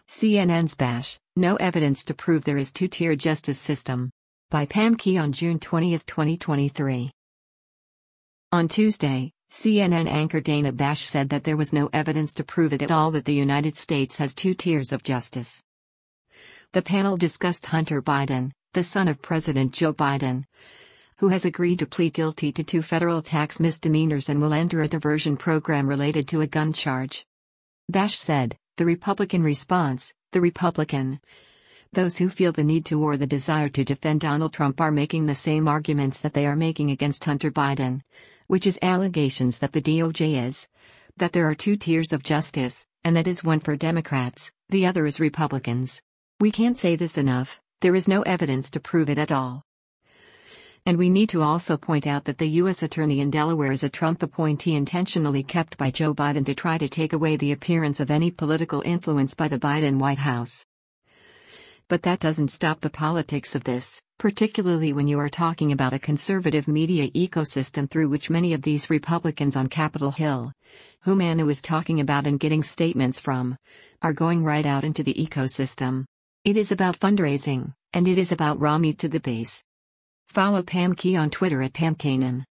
CNN's Bash, No Evidence to Prove There is Two-Tier Justice System. By Pam Key on June 20, 2023. On Tuesday, CNN anchor Dana Bash said that there was no evidence to prove it at all that the United States has two tiers of justice. The panel discussed Hunter Biden, the son of President Joe Biden, who has agreed to plead guilty to 2 federal tax misdemeanors and will enter a diversion program related to a gun charge. Bash said, the Republican response, those who feel the need to or the desire to defend Donald Trump are making the same arguments that they are making against Hunter Biden, which is allegations that the DOJ is, that there are 2 tiers of justice, and that is one for Democrats, the other is Republicans. We can't say this enough, there is no evidence to prove it at all. And we need to also point out that the U.S. Attorney in Delaware is a Trump appointee intentionally kept by Joe Biden to try to take away the appearance of any political influence by the Biden White House. But that doesn't stop the politics of this, particularly when you are talking about a conservative media ecosystem through which many of these Republicans on Capitol Hill, who Manu is talking about and getting statements from, are going right out into the ecosystem. It is about fundraising, and it is about raw meat to the base. Follow Pam Key on Twitter at PamKanan.